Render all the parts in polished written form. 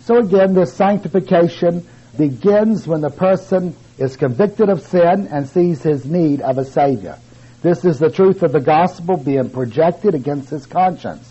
So again, this sanctification begins when the person is convicted of sin and sees his need of a Savior. This is the truth of the gospel being projected against his conscience.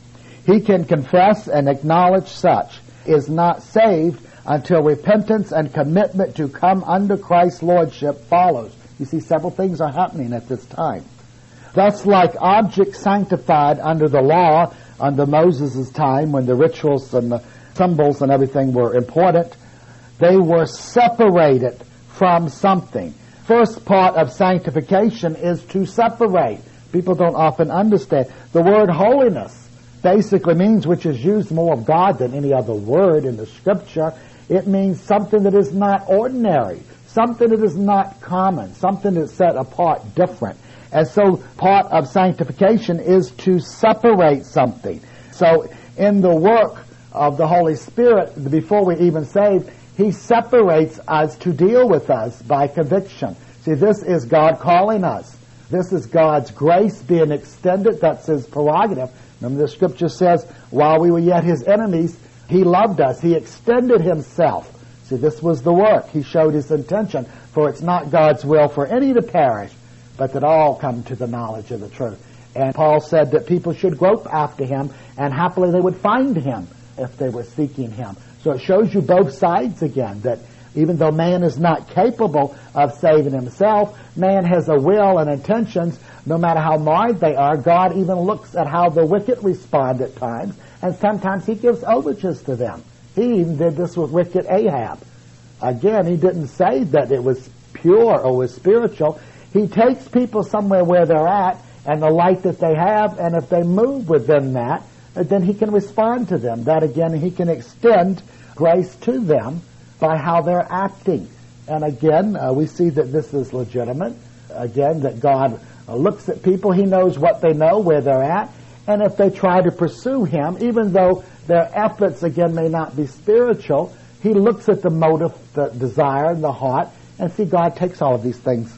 He can confess and acknowledge such is not saved until repentance and commitment to come under Christ's lordship follows. You see, several things are happening at this time. Thus, like objects sanctified under the law under Moses' time, when the rituals and the symbols and everything were important, they were separated from something. First part of sanctification is to separate. People don't often understand. The word holiness basically means, which is used more of God than any other word in the Scripture, it means something that is not ordinary, something that is not common, something that's set apart, different. And so part of sanctification is to separate something. So in the work of the Holy Spirit, before we even saved, He separates us to deal with us by conviction. See, this is God calling us. This is God's grace being extended. That's His prerogative. Remember, the Scripture says, while we were yet His enemies, He loved us. He extended Himself. See, this was the work. He showed His intention. For it's not God's will for any to perish, but that all come to the knowledge of the truth. And Paul said that people should grope after Him, and happily they would find Him if they were seeking Him. So it shows you both sides again, that even though man is not capable of saving himself, man has a will and intentions. No matter how marred they are, God even looks at how the wicked respond at times, and sometimes He gives overtures to them. He even did this with wicked Ahab. Again, He didn't say that it was pure or was spiritual. He takes people somewhere where they're at and the light that they have, and if they move within that, then He can respond to them. That again, He can extend grace to them by how they're acting. And again, we see that this is legitimate. Again, that God looks at people. He knows what they know, where they're at. And if they try to pursue Him, even though their efforts, again, may not be spiritual, He looks at the motive, the desire, and the heart, and see, God takes all of these things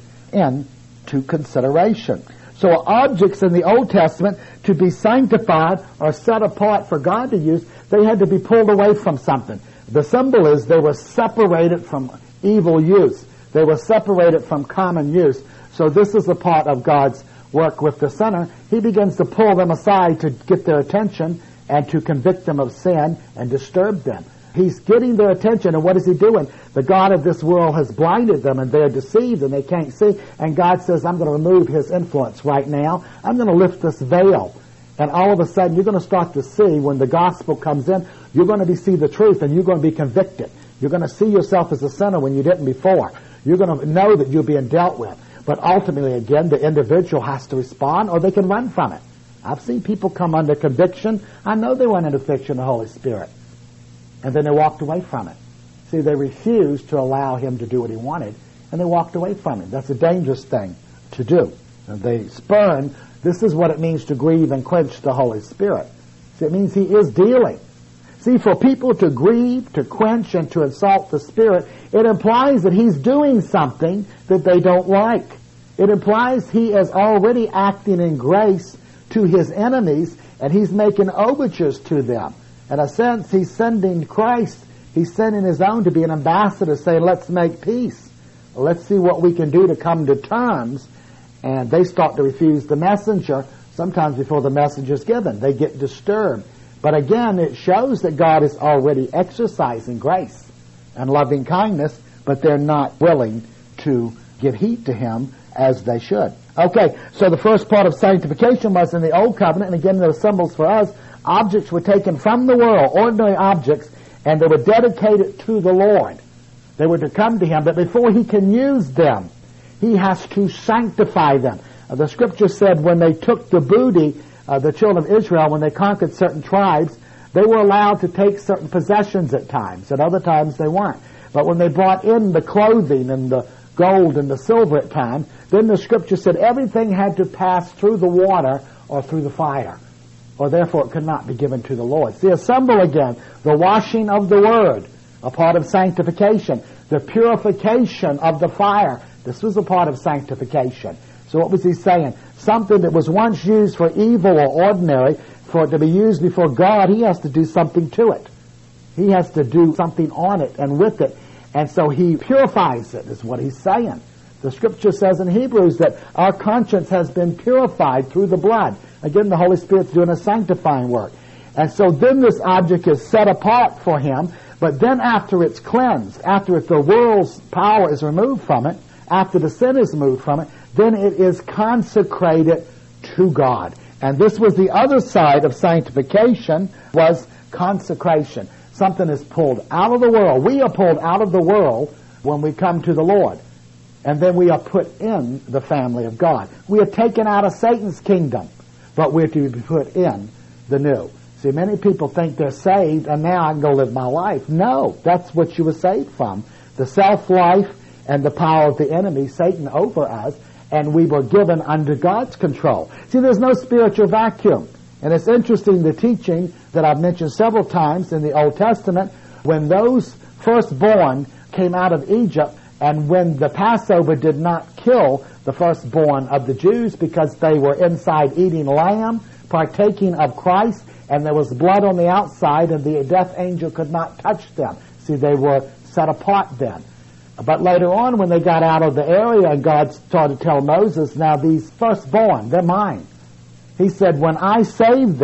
into consideration. So objects in the Old Testament, to be sanctified or set apart for God to use, they had to be pulled away from something. The symbol is they were separated from evil use. They were separated from common use. So this is a part of God's work with the sinner. He begins to pull them aside to get their attention and to convict them of sin and disturb them. He's getting their attention, and what is He doing? The God of this world has blinded them, and they're deceived, and they can't see. And God says, I'm going to remove His influence right now. I'm going to lift this veil. And all of a sudden, you're going to start to see, when the gospel comes in, you're going to see the truth, and you're going to be convicted. You're going to see yourself as a sinner when you didn't before. You're going to know that you're being dealt with. But ultimately, again, the individual has to respond, or they can run from it. I've seen people come under conviction. I know they went under conviction of the Holy Spirit. And then they walked away from it. See, they refused to allow Him to do what He wanted, and they walked away from it. That's a dangerous thing to do. And they spurn. This is what it means to grieve and quench the Holy Spirit. See, it means He is dealing. See, for people to grieve, to quench, and to insult the Spirit, it implies that He's doing something that they don't like. It implies He is already acting in grace to His enemies, and He's making overtures to them. In a sense, He's sending Christ. He's sending His own to be an ambassador, saying, let's make peace. Let's see what we can do to come to terms. And they start to refuse the messenger. Sometimes before the messenger is given, they get disturbed. But again, it shows that God is already exercising grace and loving kindness, but they're not willing to give heed to Him as they should. Okay, so the first part of sanctification was in the Old Covenant, and again, there are symbols for us. Objects were taken from the world, ordinary objects, and they were dedicated to the Lord. They were to come to Him, but before He can use them, He has to sanctify them. The Scripture said when they took the booty, the children of Israel, when they conquered certain tribes, they were allowed to take certain possessions at times. At other times they weren't. But when they brought in the clothing and the gold and the silver at times, then the Scripture said everything had to pass through the water or through the fire, or therefore it could not be given to the Lord. See, a symbol again, the washing of the Word, a part of sanctification, the purification of the fire. This was a part of sanctification. So what was He saying? Something that was once used for evil or ordinary, for it to be used before God, He has to do something to it. He has to do something on it and with it. And so he purifies it, is what he's saying. The Scripture says in Hebrews that our conscience has been purified through the blood. Again, the Holy Spirit's doing a sanctifying work. And so then this object is set apart for him, but then after it's cleansed, after the world's power is removed from it, after the sin is removed from it, then it is consecrated to God. And this was the other side of sanctification, was consecration. Something is pulled out of the world. We are pulled out of the world when we come to the Lord. And then we are put in the family of God. We are taken out of Satan's kingdom, but we're to be put in the new. See, many people think they're saved and now I can go live my life. No, that's what you were saved from. The self-life and the power of the enemy, Satan, over us, and we were given under God's control. See, there's no spiritual vacuum. And it's interesting, the teaching that I've mentioned several times in the Old Testament, when those firstborn came out of Egypt, and when the Passover did not kill the firstborn of the Jews because they were inside eating lamb, partaking of Christ, and there was blood on the outside, and the death angel could not touch them. See, they were set apart then. But later on, when they got out of the area, and God started to tell Moses, now these firstborn, they're mine. He said, when I saved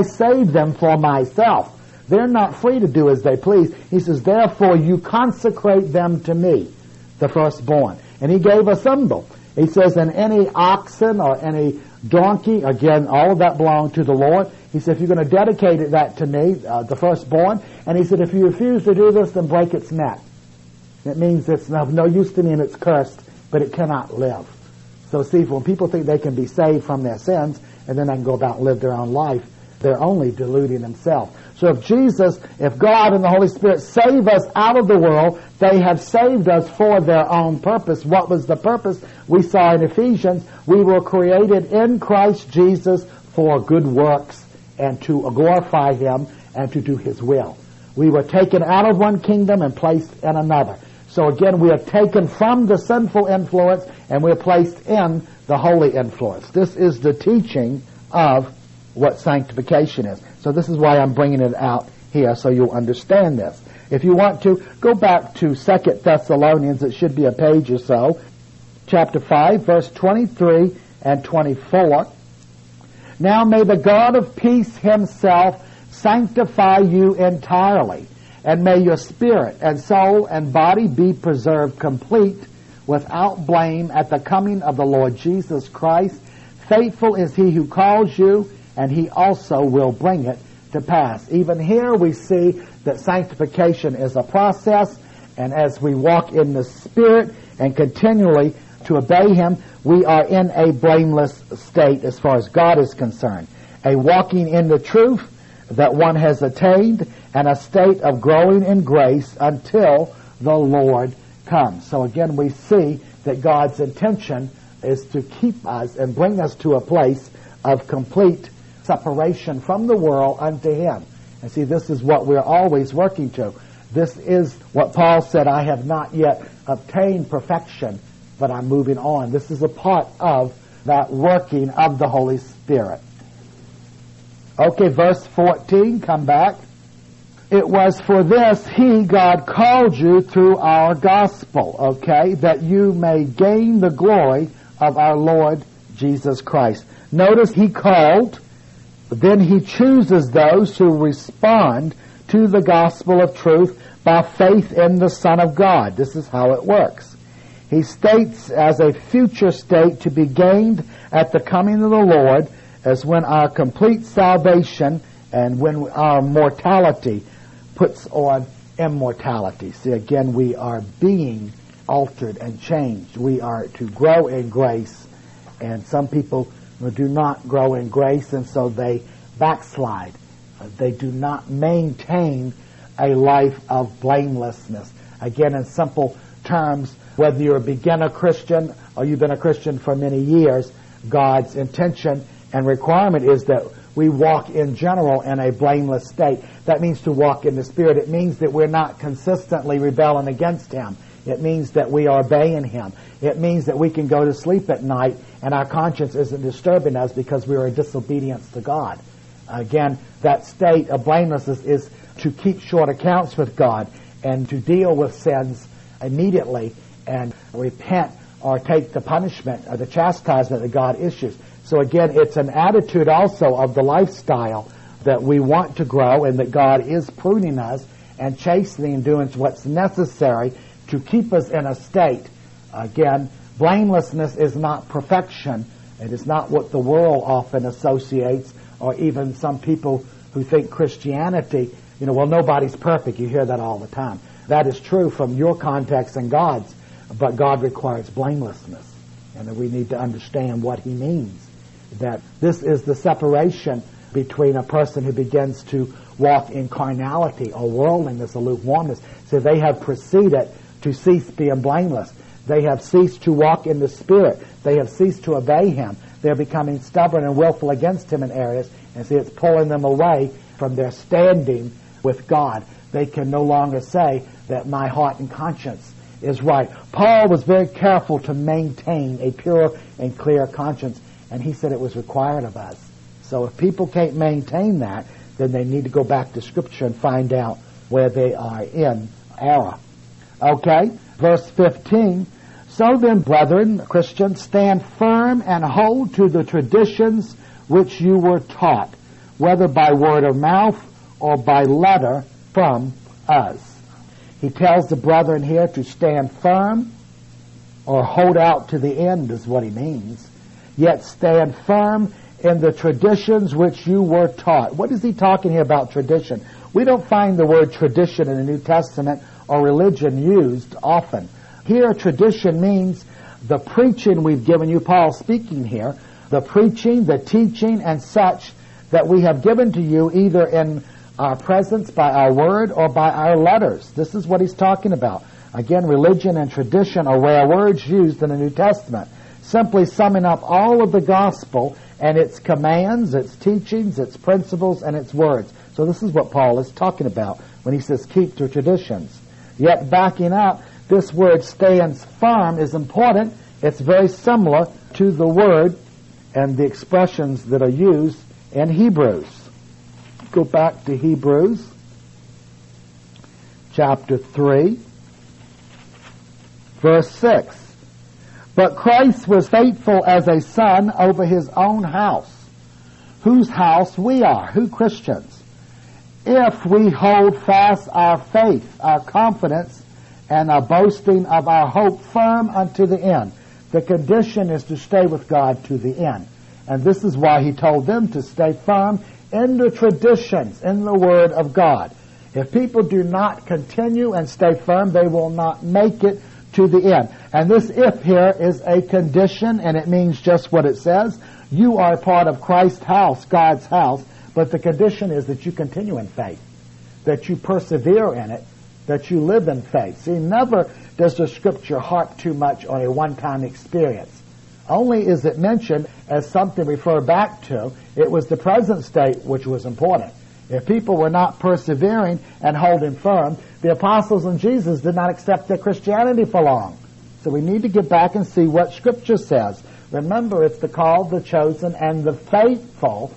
them for myself. They're not free to do as they please. He says, therefore you consecrate them to me, the firstborn. And he gave a symbol. He says, and any oxen or any donkey, again, all of that belonged to the Lord. He said, if you're going to dedicate that to me, the firstborn. And he said, if you refuse to do this, then break its neck. It means it's of no use to me and it's cursed, but it cannot live. So see, when people think they can be saved from their sins and then they can go about and live their own life, they're only deluding themselves. So if God and the Holy Spirit save us out of the world, they have saved us for their own purpose. What was the purpose? We saw in Ephesians, we were created in Christ Jesus for good works and to glorify Him and to do His will. We were taken out of one kingdom and placed in another. So again, we are taken from the sinful influence and we are placed in the holy influence. This is the teaching of what sanctification is. So this is why I'm bringing it out here so you'll understand this. If you want to, go back to 2 Thessalonians. It should be a page or so. Chapter 5, verse 23 and 24. Now may the God of peace Himself sanctify you entirely, and may your spirit and soul and body be preserved complete, without blame, at the coming of the Lord Jesus Christ. Faithful is He who calls you, and He also will bring it to pass. Even here we see that sanctification is a process, and as we walk in the Spirit and continually to obey Him, we are in a blameless state as far as God is concerned. A walking in the truth that one has attained, and a state of growing in grace until the Lord comes. So again, we see that God's intention is to keep us and bring us to a place of complete separation from the world unto Him. And see, this is what we're always working to. This is what Paul said, I have not yet obtained perfection, but I'm moving on. This is a part of that working of the Holy Spirit. Okay, verse 14, come back. It was for this He, God, called you through our gospel, okay, that you may gain the glory of our Lord Jesus Christ. Notice He called, then He chooses those who respond to the gospel of truth by faith in the Son of God. This is how it works. He states as a future state to be gained at the coming of the Lord, as when our complete salvation and when our mortality puts on immortality. See, again, we are being altered and changed. We are to grow in grace, and some people do not grow in grace, and so they backslide. They do not maintain a life of blamelessness. Again, in simple terms, whether you're a beginner Christian or you've been a Christian for many years, God's intention and requirement is that we walk in general in a blameless state. That means to walk in the Spirit. It means that we're not consistently rebelling against Him. It means that we are obeying Him. It means that we can go to sleep at night and our conscience isn't disturbing us because we are in disobedience to God. Again, that state of blamelessness is to keep short accounts with God and to deal with sins immediately and repent or take the punishment or the chastisement that God issues. So again, it's an attitude also of the lifestyle that we want to grow and that God is pruning us and chastening and doing what's necessary to keep us in a state. Again, blamelessness is not perfection. It is not what the world often associates, or even some people who think Christianity, well, nobody's perfect. You hear that all the time. That is true from your context and God's, but God requires blamelessness. And we need to understand what He means. That this is the separation between a person who begins to walk in carnality or worldliness or lukewarmness. So they have proceeded to cease being blameless. They have ceased to walk in the Spirit. They have ceased to obey Him. They're becoming stubborn and willful against Him in areas, and see, it's pulling them away from their standing with God. They can no longer say that my heart and conscience is right. Paul was very careful to maintain a pure and clear conscience, and he said it was required of us. So if people can't maintain that, then they need to go back to Scripture and find out where they are in error. Okay, verse 15. So then, brethren, Christians, stand firm and hold to the traditions which you were taught, whether by word of mouth or by letter from us. He tells the brethren here to stand firm or hold out to the end is what he means. Yet stand firm in the traditions which you were taught. What is he talking here about tradition? We don't find the word tradition in the New Testament or religion used often. Here, tradition means the preaching we've given you, Paul speaking here, the preaching, the teaching, and such that we have given to you either in our presence by our word or by our letters. This is what he's talking about. Again, religion and tradition are rare words used in the New Testament, simply summing up all of the gospel and its commands, its teachings, its principles, and its words. So this is what Paul is talking about when he says keep to traditions. Yet backing up, this word stands firm is important. It's very similar to the word and the expressions that are used in Hebrews. Go back to Hebrews chapter 3, verse 6. But Christ was faithful as a son over his own house, whose house we are, who Christians, if we hold fast our faith, our confidence, and our boasting of our hope firm unto the end. The condition is to stay with God to the end. And this is why he told them to stay firm in the traditions, in the Word of God. If people do not continue and stay firm, they will not make it to the end. And this if here is a condition, and it means just what it says. You are a part of Christ's house, God's house, but the condition is that you continue in faith, that you persevere in it, that you live in faith. See, never does the Scripture harp too much on a one-time experience. Only is it mentioned as something referred back to. It was the present state which was important. If people were not persevering and holding firm, the apostles and Jesus did not accept their Christianity for long. So we need to get back and see what Scripture says. Remember, it's the called, the chosen, and the faithful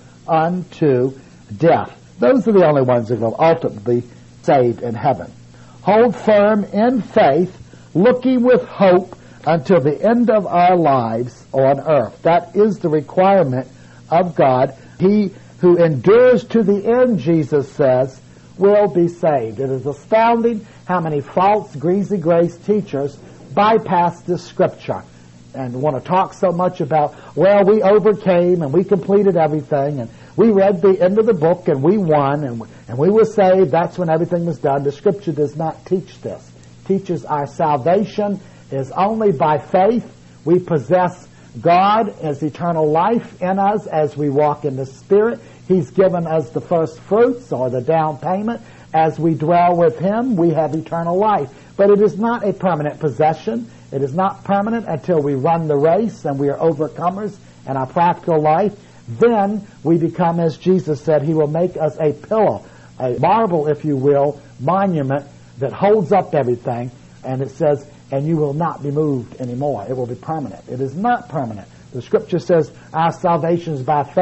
unto death. Those are the only ones that will ultimately be saved in heaven. Hold firm in faith, looking with hope until the end of our lives on earth. That is the requirement of God. He who endures to the end, Jesus says, will be saved. It is astounding how many false, greasy grace teachers bypass this Scripture and want to talk so much about, well, we overcame and we completed everything and we read the end of the book and we won and we were saved. That's when everything was done. The Scripture does not teach this. It teaches our salvation is only by faith. We possess God as eternal life in us as we walk in the Spirit. He's given us the first fruits or the down payment. As we dwell with Him, we have eternal life. But it is not a permanent possession. It is not permanent until we run the race and we are overcomers in our practical life. Then we become, as Jesus said, He will make us a pillar, a marble, if you will, monument that holds up everything. And it says, and you will not be moved anymore. It will be permanent. It is not permanent. The Scripture says our salvation is by faith,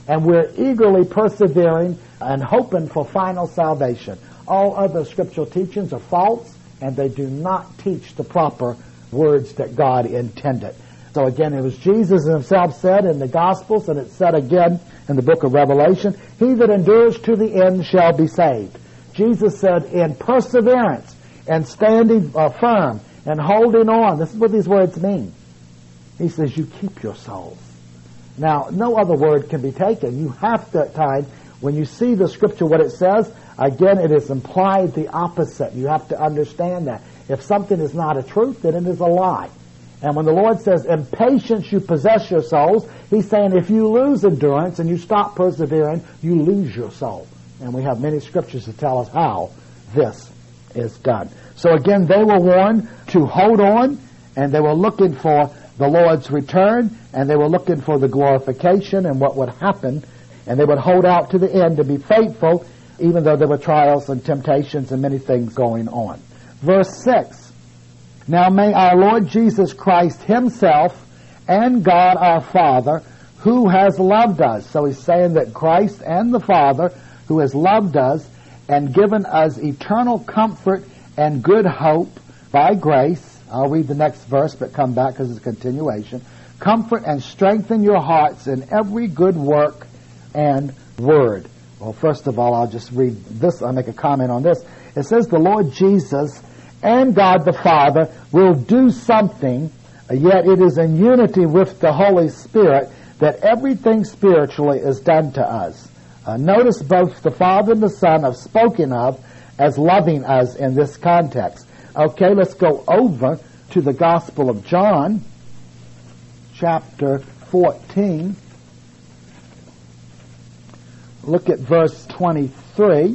And we're eagerly persevering and hoping for final salvation. All other scriptural teachings are false, and they do not teach the proper words that God intended. So again, it was Jesus himself said in the Gospels, and it's said again in the book of Revelation, he that endures to the end shall be saved. Jesus said in perseverance and standing firm and holding on. This is what these words mean. He says, you keep your souls. Now, no other word can be taken. You have to, at times, when you see the scripture, what it says, again, it is implied the opposite. You have to understand that. If something is not a truth, then it is a lie. And when the Lord says, in patience you possess your souls, he's saying if you lose endurance and you stop persevering, you lose your soul. And we have many scriptures to tell us how this is done. So again, they were warned to hold on, and they were looking for the Lord's return, and they were looking for the glorification and what would happen, and they would hold out to the end to be faithful, even though there were trials and temptations and many things going on. Verse 6, now may our Lord Jesus Christ himself and God our Father, who has loved us. So he's saying that Christ and the Father, who has loved us and given us eternal comfort and good hope by grace. I'll read the next verse, but come back because it's a continuation. Comfort and strengthen your hearts in every good work and word. Well, first of all, I'll just read this. I'll make a comment on this. It says the Lord Jesus and God the Father will do something, yet it is in unity with the Holy Spirit that everything spiritually is done to us. Notice both the Father and the Son are spoken of as loving us in this context. Okay, let's go over to the Gospel of John, chapter 14. Look at verse 23.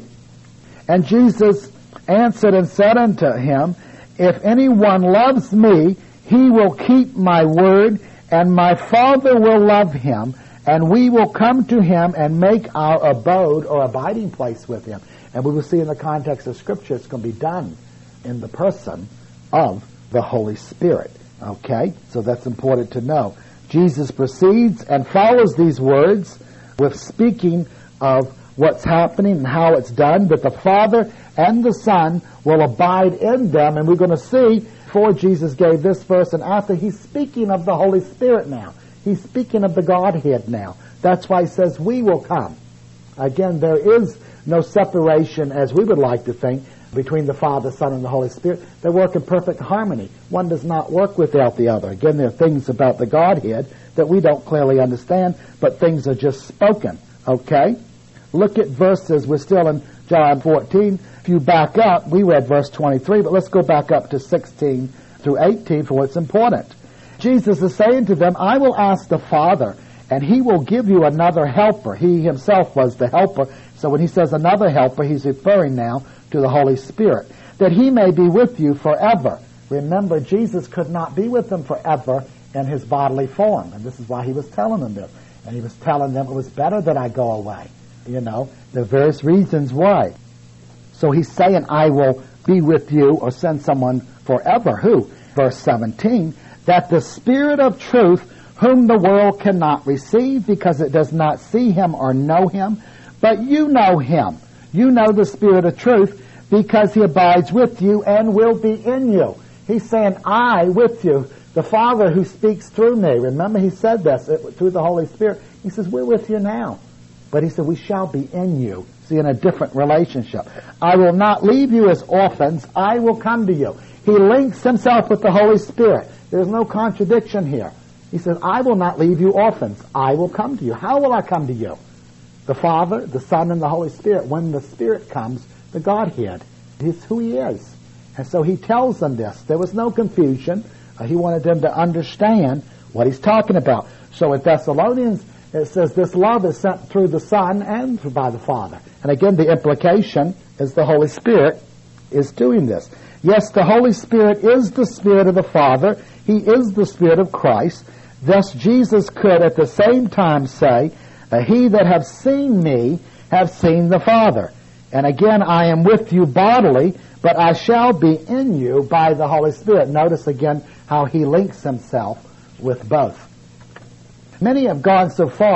And Jesus answered and said unto him, if anyone loves me, he will keep my word, and my Father will love him, and we will come to him and make our abode or abiding place with him. And we will see in the context of Scripture it's going to be done in the person of the Holy Spirit. Okay? So that's important to know. Jesus proceeds and follows these words with speaking of what's happening and how it's done, that the Father and the Son will abide in them. And we're going to see, before Jesus gave this verse and after, he's speaking of the Holy Spirit now. He's speaking of the Godhead now. That's why he says, we will come. Again, there is no separation, as we would like to think, between the Father, Son, and the Holy Spirit. They work in perfect harmony. One does not work without the other. Again, there are things about the Godhead that we don't clearly understand, but things are just spoken. Okay? Look at verses. We're still in John 14. If you back up, we read verse 23, but let's go back up to 16 through 18 for what's important. Jesus is saying to them, I will ask the Father, and he will give you another helper. He himself was the helper. So when he says another helper, he's referring now to the Holy Spirit, that he may be with you forever. Remember, Jesus could not be with them forever in his bodily form, and this is why he was telling them this. And he was telling them it was better that I go away. You know, there are various reasons why. So he's saying, I will be with you or send someone forever. Who? Verse 17, that the Spirit of truth, whom the world cannot receive because it does not see him or know him, but you know him. You know the Spirit of truth because he abides with you and will be in you. He's saying, I with you. The Father who speaks through me. Remember, he said this through the Holy Spirit. He says, we're with you now. But he said, we shall be in you. See, in a different relationship. I will not leave you as orphans. I will come to you. He links himself with the Holy Spirit. There's no contradiction here. He says, I will not leave you orphans. I will come to you. How will I come to you? The Father, the Son, and the Holy Spirit. When the Spirit comes, the Godhead. It's who he is. And so he tells them this. There was no confusion. He wanted them to understand what he's talking about. So in Thessalonians, it says this love is sent through the Son and by the Father. And again, the implication is the Holy Spirit is doing this. Yes, the Holy Spirit is the Spirit of the Father. He is the Spirit of Christ. Thus Jesus could at the same time say, he that hath seen me hath seen the Father. And again, I am with you bodily, but I shall be in you by the Holy Spirit. Notice again how he links himself with both. Many have gone so far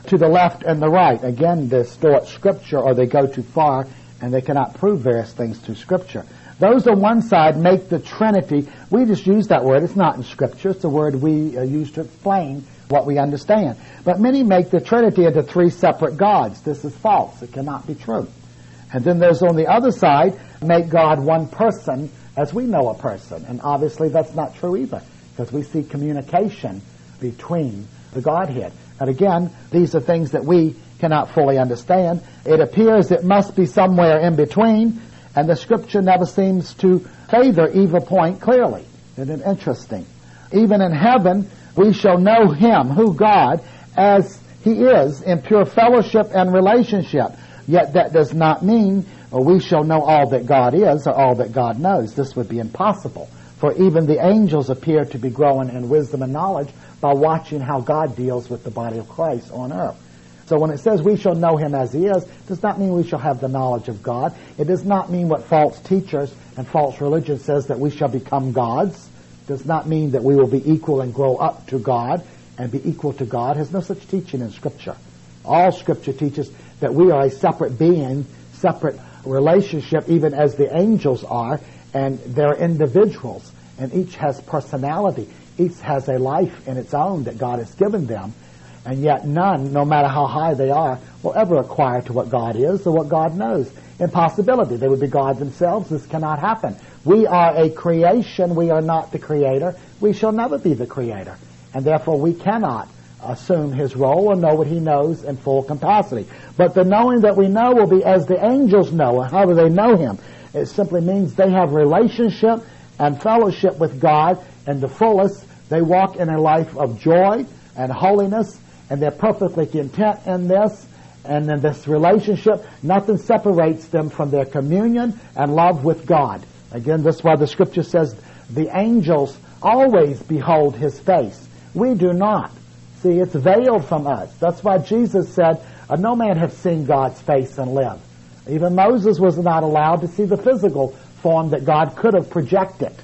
to the left and the right. Again, they distort Scripture, or they go too far, and they cannot prove various things to Scripture. Those on one side make the Trinity. We just use that word. It's not in Scripture. It's a word we use to explain what we understand. But many make the Trinity into three separate gods. This is false. It cannot be true. And then there's on the other side, make God one person as we know a person. And obviously that's not true either, because we see communication between the Godhead. And again, these are things that we cannot fully understand. It appears it must be somewhere in between, and the Scripture never seems to favor either point clearly. Isn't it interesting? Even in heaven, we shall know Him, who God, as He is, in pure fellowship and relationship. Yet that does not mean we shall know all that God is or all that God knows. This would be impossible. For even the angels appear to be growing in wisdom and knowledge by watching how God deals with the body of Christ on earth. So when it says we shall know Him as He is, it does not mean we shall have the knowledge of God. It does not mean what false teachers and false religion says, that we shall become gods. It does not mean that we will be equal and grow up to God and be equal to God. There's no such teaching in Scripture. All Scripture teaches that we are a separate being, separate relationship, even as the angels are, and they're individuals, and each has personality. Each has a life in its own that God has given them, and yet none, no matter how high they are, will ever acquire to what God is or what God knows. Impossibility. They would be God themselves. This cannot happen. We are a creation. We are not the Creator. We shall never be the Creator, and therefore we cannot assume His role or know what He knows in full capacity. But the knowing that we know will be as the angels know. How do they know Him? It simply means they have relationship and fellowship with God in the fullest. They walk in a life of joy and holiness, and they're perfectly content in this. And in this relationship, nothing separates them from their communion and love with God. Again, this is why the Scripture says the angels always behold His face. We do not. See, it's veiled from us. That's why Jesus said, no man hath seen God's face and lived. Even Moses was not allowed to see the physical form that God could have projected.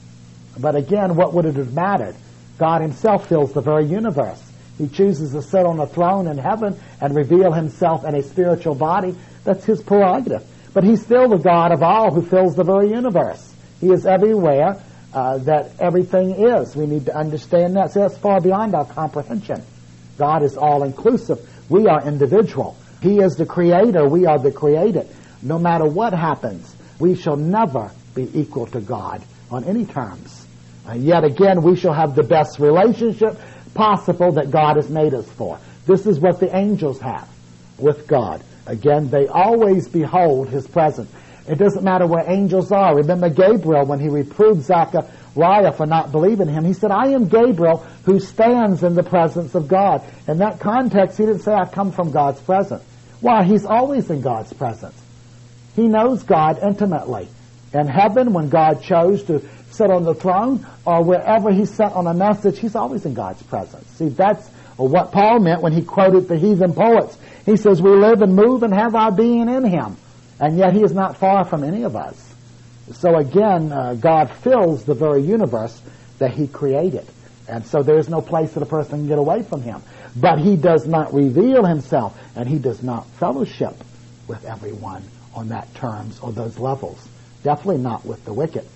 But again, what would it have mattered? God Himself fills the very universe. He chooses to sit on a throne in heaven and reveal Himself in a spiritual body. That's His prerogative. But He's still the God of all, who fills the very universe. He is everywhere that everything is. We need to understand that. So that's far beyond our comprehension. God is all-inclusive. We are individual. He is the Creator. We are the created. No matter what happens, we shall never be equal to God on any terms. Yet again, we shall have the best relationship possible that God has made us for. This is what the angels have with God. Again, they always behold His presence. It doesn't matter where angels are. Remember Gabriel, when he reproved Zechariah for not believing him, he said, I am Gabriel who stands in the presence of God. In that context, he didn't say, I come from God's presence. Why? He's always in God's presence. He knows God intimately. In heaven, when God chose to sit on the throne, or wherever He sent on a message, He's always in God's presence. See, that's what Paul meant when he quoted the heathen poets. He says, we live and move and have our being in Him. And yet He is not far from any of us. So again, God fills the very universe that He created. And so there is no place that a person can get away from Him. But He does not reveal Himself, and He does not fellowship with everyone on that terms or those levels. Definitely not with the wicked.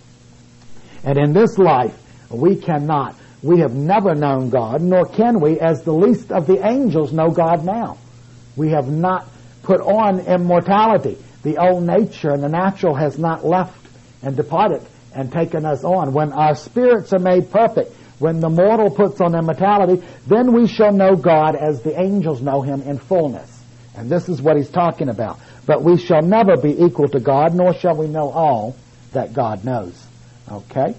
And in this life, we have never known God, nor can we, as the least of the angels, know God now. We have not put on immortality. The old nature and the natural has not left and departed and taken us on. When our spirits are made perfect, when the mortal puts on immortality, then we shall know God as the angels know Him in fullness. And this is what he's talking about. But we shall never be equal to God, nor shall we know all that God knows. Okay?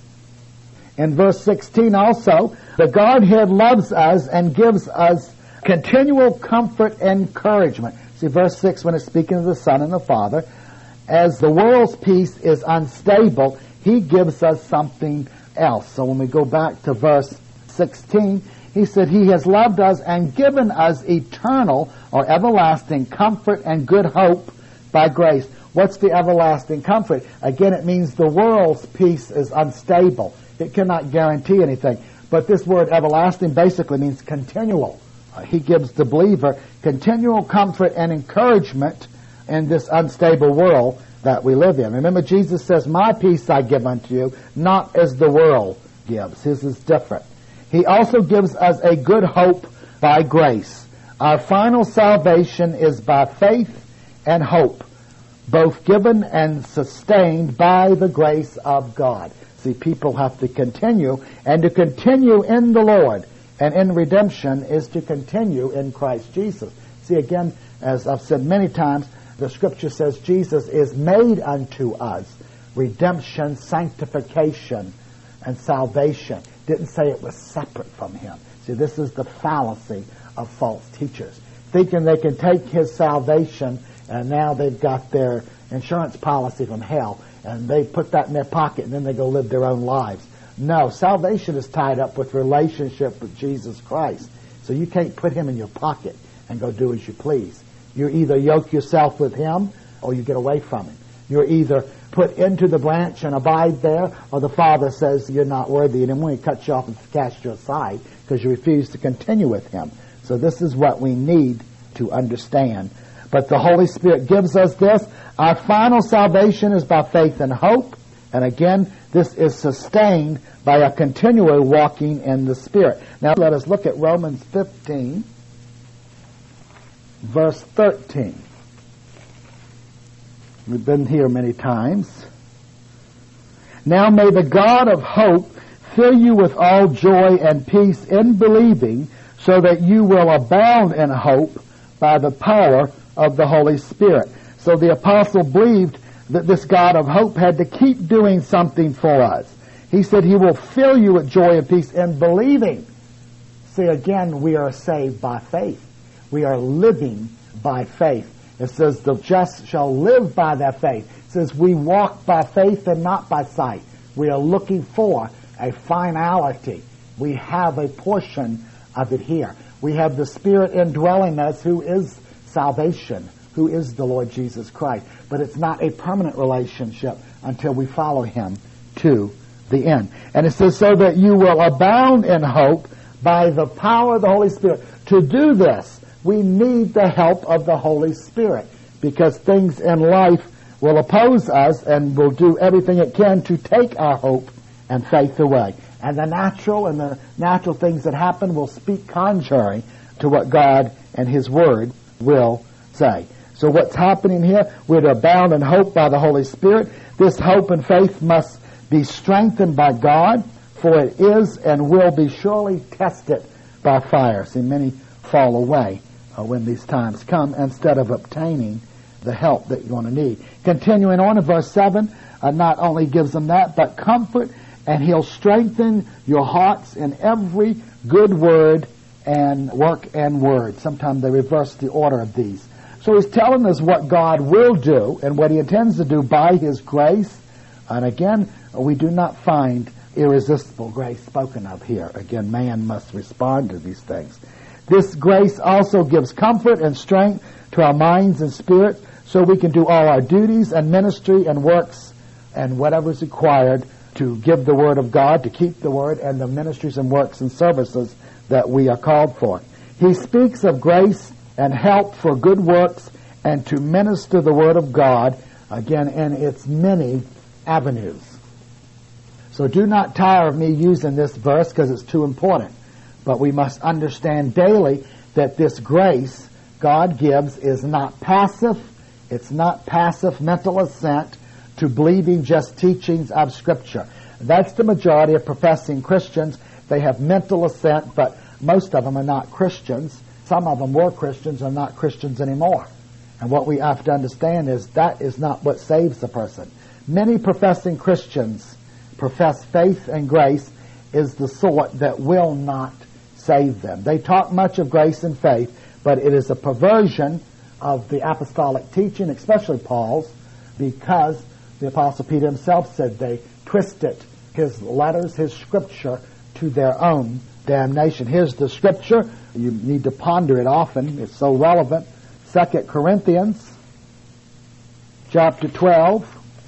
In verse 16 also, the Godhead loves us and gives us continual comfort and encouragement. See, verse 6, when it's speaking of the Son and the Father, as the world's peace is unstable, He gives us something else. So when we go back to verse 16, he said, He has loved us and given us eternal or everlasting comfort and good hope by grace. What's the everlasting comfort? Again, it means the world's peace is unstable. It cannot guarantee anything. But this word everlasting basically means continual He gives the believer continual comfort and encouragement in this unstable world that we live in. Remember, Jesus says, "My peace I give unto you, not as the world gives." His is different. He also gives us a good hope by grace. Our final salvation is by faith and hope, both given and sustained by the grace of God. See, people have to continue, and to continue in the Lord and in redemption is to continue in Christ Jesus. See, again, as I've said many times, the Scripture says Jesus is made unto us redemption, sanctification, and salvation. Didn't say it was separate from Him. See, this is the fallacy of false teachers, thinking they can take His salvation and now they've got their insurance policy from hell, and they put that in their pocket, and then they go live their own lives. No, salvation is tied up with relationship with Jesus Christ. So you can't put Him in your pocket and go do as you please. You either yoke yourself with Him or you get away from Him. You're either put into the branch and abide there, or the Father says you're not worthy, and then when He cuts you off and casts you aside because you refuse to continue with Him. So this is what we need to understand. But the Holy Spirit gives us this. Our final salvation is by faith and hope. And again, this is sustained by a continual walking in the Spirit. Now let us look at Romans 15, verse 13. We've been here many times. Now may the God of hope fill you with all joy and peace in believing, so that you will abound in hope by the power of the Holy Spirit. So the apostle believed that this God of hope had to keep doing something for us. He said He will fill you with joy and peace in believing. See, again, we are saved by faith. We are living by faith. It says the just shall live by their faith. It says we walk by faith and not by sight. We are looking for a finality. We have a portion of it here. We have the Spirit indwelling us, who is salvation, who is the Lord Jesus Christ. But it's not a permanent relationship until we follow Him to the end. And it says, so that you will abound in hope by the power of the Holy Spirit. To do this, we need the help of the Holy Spirit, because things in life will oppose us and will do everything it can to take our hope and faith away. And the natural things that happen will speak contrary to what God and His Word will say. So what's happening here? We're to abound in hope by the Holy Spirit. This hope and faith must be strengthened by God, for it is and will be surely tested by fire. See, many fall away when these times come, instead of obtaining the help that you're going to need. Continuing on in verse 7, not only gives them that, but comfort, and He'll strengthen your hearts in every good word and work and word. Sometimes they reverse the order of these. So He's telling us what God will do and what He intends to do by His grace. And again, we do not find irresistible grace spoken of here. Again, man must respond to these things. This grace also gives comfort and strength to our minds and spirits, so we can do all our duties and ministry and works and whatever is required to give the Word of God, to keep the Word, and the ministries and works and services that we are called for. He speaks of grace and help for good works and to minister the Word of God, again, in its many avenues. So do not tire of me using this verse, because it's too important. But we must understand daily that this grace God gives is not passive. It's not passive mental assent to believing just teachings of Scripture. That's the majority of professing Christians. They have mental assent, but most of them are not Christians. Some of them were Christians and are not Christians anymore. And what we have to understand is that is not what saves a person. Many professing Christians profess faith and grace is the sort that will not save them. They talk much of grace and faith, but it is a perversion of the apostolic teaching, especially Paul's, because the Apostle Peter himself said they twisted his letters, his Scripture, to their own damnation. Here's the Scripture. You need to ponder it often. It's so relevant. 2 Corinthians chapter 12,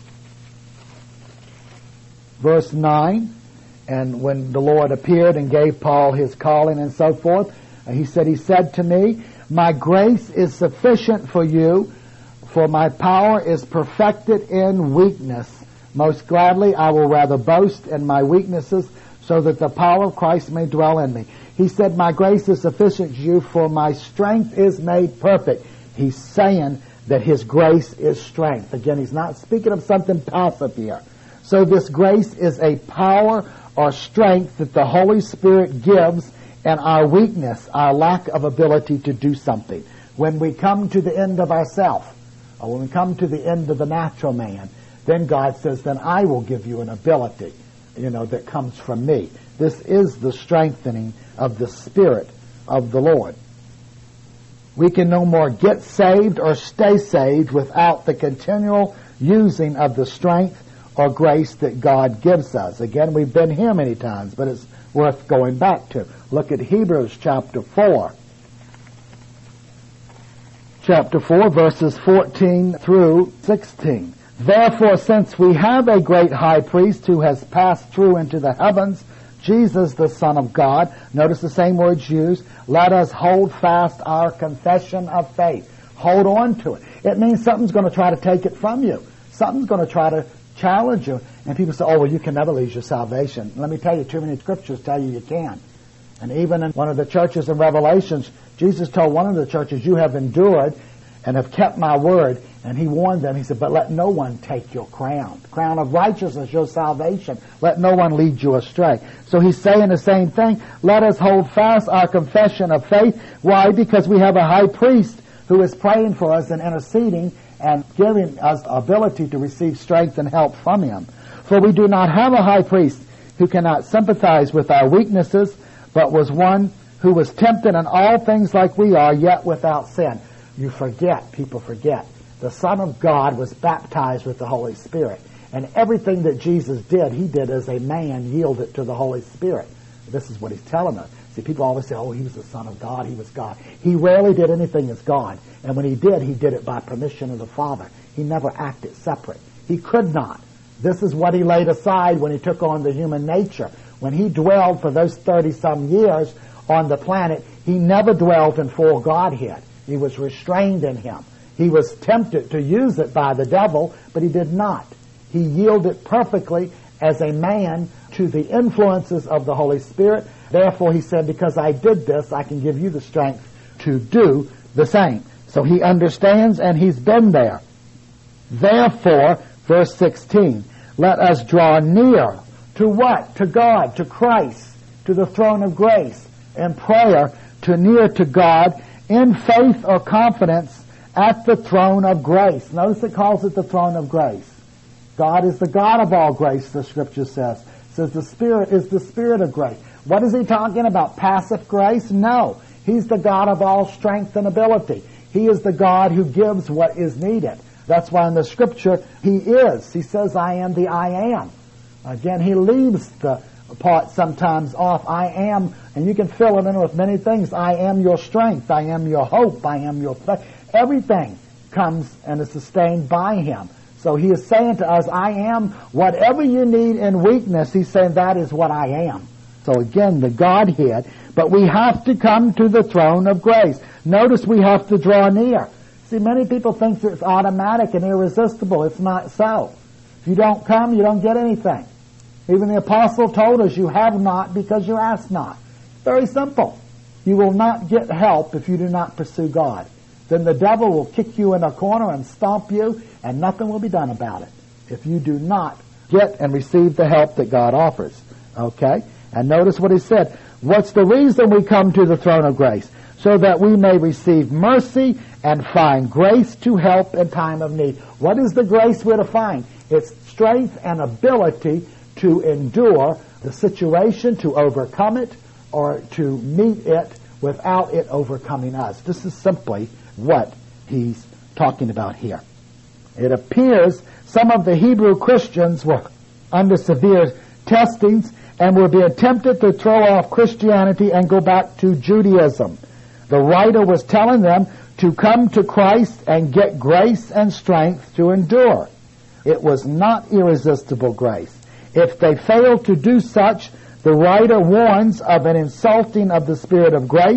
verse 9. And when the Lord appeared and gave Paul his calling and so forth, He said to me, my grace is sufficient for you, for my power is perfected in weakness. Most gladly I will rather boast in my weaknesses, so that the power of Christ may dwell in me. He said, my grace is sufficient for you, for my strength is made perfect. He's saying that his grace is strength. Again, he's not speaking of something passive here. So this grace is a power or strength that the Holy Spirit gives in our weakness, our lack of ability to do something. When we come to the end of ourselves, or when we come to the end of the natural man, then God says, then I will give you an ability, that comes from me. This is the strengthening of the Spirit of the Lord. We can no more get saved or stay saved without the continual using of the strength or grace that God gives us. Again, we've been here many times, but it's worth going back to. Look at Hebrews chapter 4. Chapter 4, verses 14 through 16. Therefore, since we have a great high priest who has passed through into the heavens, Jesus, the Son of God, notice the same words used, let us hold fast our confession of faith. Hold on to it. It means something's going to try to take it from you. Something's going to try to challenge you. And people say, oh, well, you can never lose your salvation. Let me tell you, too many scriptures tell you can. And even in one of the churches in Revelations, Jesus told one of the churches, you have endured and have kept my word. And he warned them, he said, but let no one take your crown. The crown of righteousness, your salvation. Let no one lead you astray. So he's saying the same thing. Let us hold fast our confession of faith. Why? Because we have a high priest who is praying for us and interceding and giving us the ability to receive strength and help from him. For we do not have a high priest who cannot sympathize with our weaknesses, but was one who was tempted in all things like we are, yet without sin. You forget, people forget. The Son of God was baptized with the Holy Spirit. And everything that Jesus did, he did as a man yielded to the Holy Spirit. This is what he's telling us. See, people always say, oh, he was the Son of God, he was God. He rarely did anything as God. And when he did it by permission of the Father. He never acted separate. He could not. This is what he laid aside when he took on the human nature. When he dwelled for those 30-some years on the planet, he never dwelled in full Godhead. He was restrained in him. He was tempted to use it by the devil, but he did not. He yielded perfectly as a man to the influences of the Holy Spirit. Therefore, he said, because I did this, I can give you the strength to do the same. So he understands, and he's been there. Therefore, verse 16, let us draw near to what? To God, to Christ, to the throne of grace, in prayer, to near to God in faith or confidence at the throne of grace. Notice it calls it the throne of grace. God is the God of all grace, the Scripture says. It says the Spirit is the Spirit of grace. What is he talking about? Passive grace? No. He's the God of all strength and ability. He is the God who gives what is needed. That's why in the Scripture, he is. He says, I am the I am. Again, he leaves the part sometimes off. I am, and you can fill it in with many things. I am your strength. I am your hope. I am your faith. Everything comes and is sustained by him. So he is saying to us, I am whatever you need in weakness. He's saying that is what I am. So again, the Godhead. But we have to come to the throne of grace. Notice we have to draw near. See, many people think it's automatic and irresistible. It's not so. If you don't come, you don't get anything. Even the apostle told us, you have not because you ask not. Very simple. You will not get help if you do not pursue God. Then the devil will kick you in a corner and stomp you, and nothing will be done about it if you do not get and receive the help that God offers. Okay? And notice what he said. What's the reason we come to the throne of grace? So that we may receive mercy and find grace to help in time of need. What is the grace we're to find? It's strength and ability to endure the situation, to overcome it, or to meet it without it overcoming us. This is simply what he's talking about here. It appears some of the Hebrew Christians were under severe testings and were being tempted to throw off Christianity and go back to Judaism. The writer was telling them to come to Christ and get grace and strength to endure. It was not irresistible grace. If they failed to do such, the writer warns of an insulting of the Spirit of grace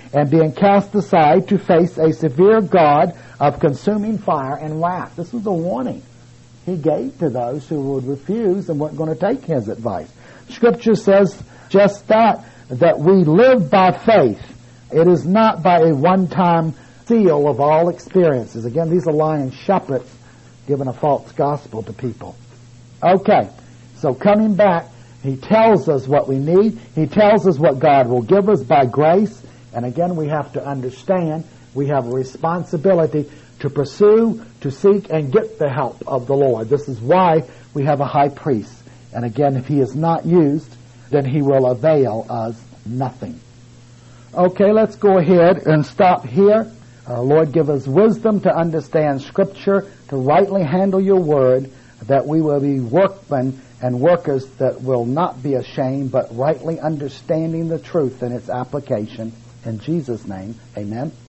and being cast aside to face a severe God of consuming fire and wrath. This was a warning he gave to those who would refuse and weren't going to take his advice. Scripture says just that we live by faith. It is not by a one-time seal of all experiences. Again, these are lying shepherds giving a false gospel to people. Okay, so coming back, he tells us what we need. He tells us what God will give us by grace. And again, we have to understand we have a responsibility to pursue, to seek, and get the help of the Lord. This is why we have a high priest. And again, if he is not used, then he will avail us nothing. Okay, let's go ahead and stop here. Lord, give us wisdom to understand Scripture, to rightly handle your word, that we will be workmen and workers that will not be ashamed, but rightly understanding the truth and its application. In Jesus' name, amen.